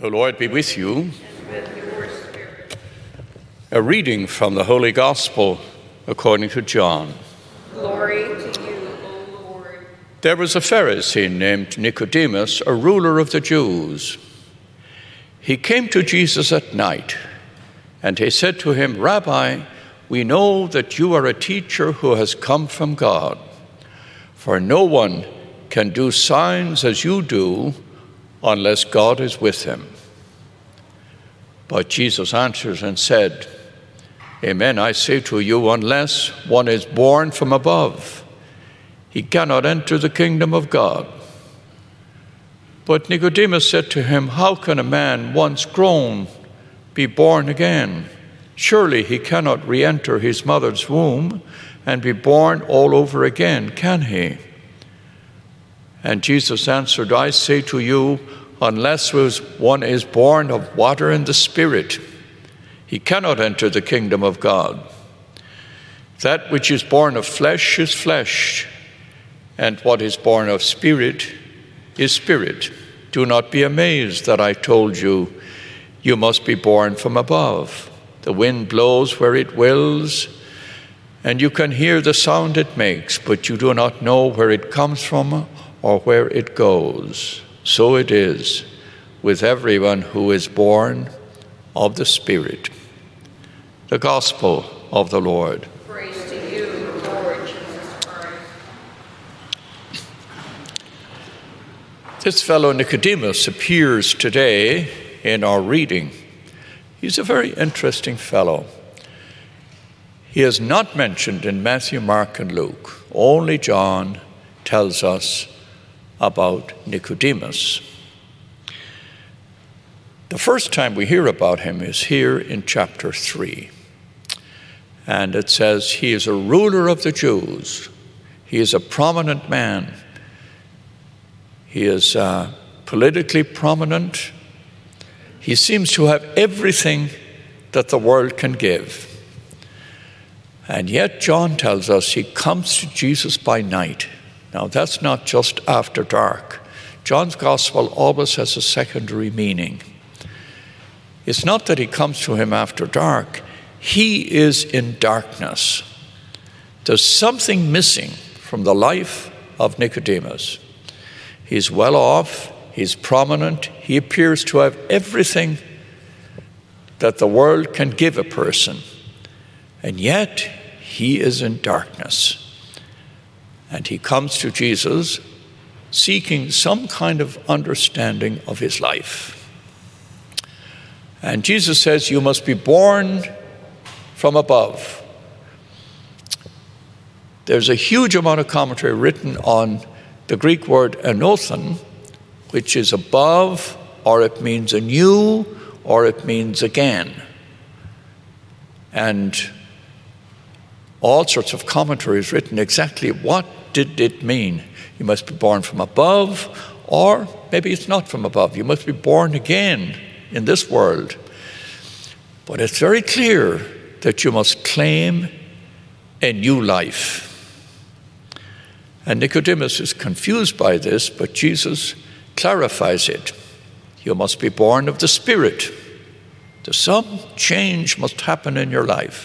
The Lord be with you. And with your spirit. A reading from the Holy Gospel according to John. Glory to you, O Lord. There was a Pharisee named Nicodemus, a ruler of the Jews. He came to Jesus at night, and he said to him, "Rabbi, we know that you are a teacher who has come from God, for no one can do signs as you do unless God is with him." But Jesus answered and said, "Amen, I say to you, unless one is born from above, he cannot enter the kingdom of God." But Nicodemus said to him, "How can a man once grown be born again? Surely he cannot re-enter his mother's womb and be born all over again, can he?" And Jesus answered, "I say to you, unless one is born of water and the Spirit, he cannot enter the kingdom of God. That which is born of flesh is flesh, and what is born of spirit is spirit. Do not be amazed that I told you, you must be born from above. The wind blows where it wills, and you can hear the sound it makes, but you do not know where it comes from or where it goes. So it is with everyone who is born of the Spirit." The Gospel of the Lord. Praise to you, Lord Jesus Christ. This fellow Nicodemus appears today in our reading. He's a very interesting fellow. He is not mentioned in Matthew, Mark, and Luke. Only John tells us about Nicodemus. The first time we hear about him is here in chapter 3. And it says he is a ruler of the Jews. He is a prominent man. He is politically prominent. He seems to have everything that the world can give. And yet John tells us he comes to Jesus by night. Now, that's not just after dark. John's gospel always has a secondary meaning. It's not that he comes to him after dark. He is in darkness. There's something missing from the life of Nicodemus. He's well off. He's prominent. He appears to have everything that the world can give a person. And yet, he is in darkness. And he comes to Jesus seeking some kind of understanding of his life. And Jesus says, "You must be born from above." There's a huge amount of commentary written on the Greek word anothen, which is above, or it means anew, or it means again. And all sorts of commentaries written exactly what did it mean. You must be born from above, or maybe it's not from above. You must be born again in this world. But it's very clear that you must claim a new life. And Nicodemus is confused by this, but Jesus clarifies it. You must be born of the Spirit. Some change must happen in your life.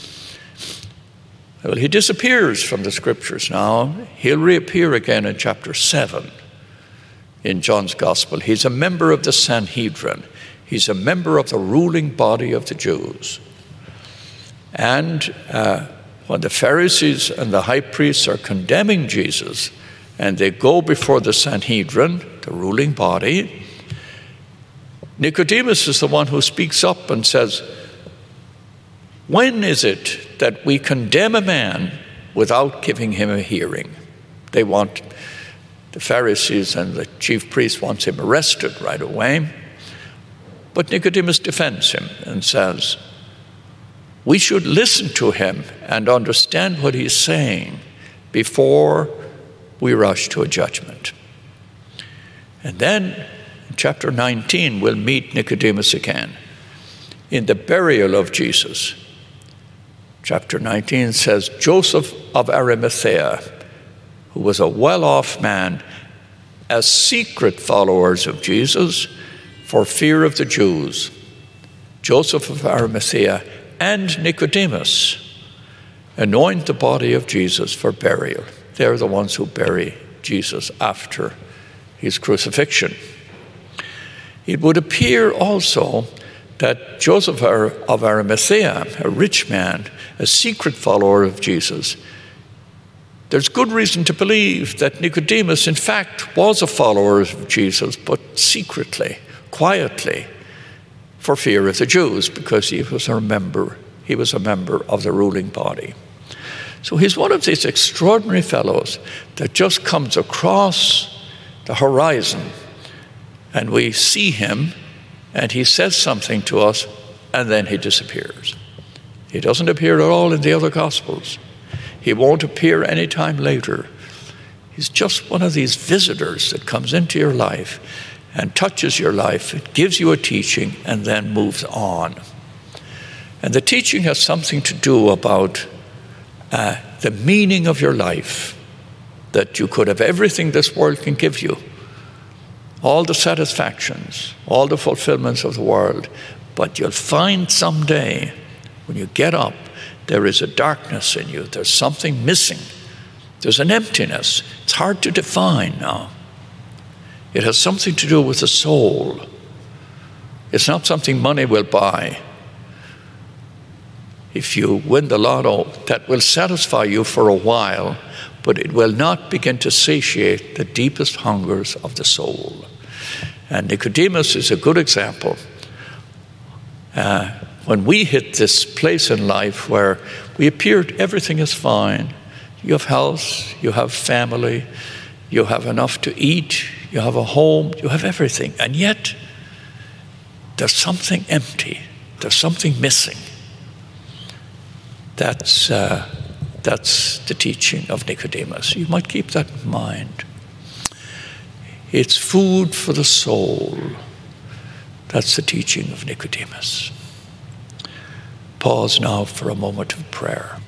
Well, he disappears from the scriptures now. He'll reappear again in chapter 7 in John's Gospel. He's a member of the Sanhedrin. He's a member of the ruling body of the Jews. And when the Pharisees and the high priests are condemning Jesus, and they go before the Sanhedrin, the ruling body, Nicodemus is the one who speaks up and says, "When is it that we condemn a man without giving him a hearing?" The Pharisees and the chief priests want him arrested right away. But Nicodemus defends him and says, we should listen to him and understand what he's saying before we rush to a judgment. And then in chapter 19, we'll meet Nicodemus again in the burial of Jesus. Chapter 19 says, Joseph of Arimathea, who was a well-off man, as secret followers of Jesus, for fear of the Jews, Joseph of Arimathea and Nicodemus anoint the body of Jesus for burial. They're the ones who bury Jesus after his crucifixion. It would appear also that Joseph of Arimathea, a rich man, a secret follower of Jesus, there's good reason to believe that Nicodemus, in fact, was a follower of Jesus, but secretly, quietly, for fear of the Jews, because he was a member of the ruling body. So he's one of these extraordinary fellows that just comes across the horizon, and we see him, and he says something to us, and then he disappears. He doesn't appear at all in the other Gospels. He won't appear any time later. He's just one of these visitors that comes into your life and touches your life. It gives you a teaching and then moves on. And the teaching has something to do about the meaning of your life, that you could have everything this world can give you, all the satisfactions, all the fulfillments of the world, but you'll find someday when you get up, there is a darkness in you. There's something missing. There's an emptiness. It's hard to define now. It has something to do with the soul. It's not something money will buy. If you win the lotto, that will satisfy you for a while, but it will not begin to satiate the deepest hungers of the soul. And Nicodemus is a good example. When we hit this place in life where we appear everything is fine, you have house, you have family, you have enough to eat, you have a home, you have everything, and yet there's something empty, there's something missing. That's the teaching of Nicodemus. You might keep that in mind. It's food for the soul. That's the teaching of Nicodemus. Pause now for a moment of prayer.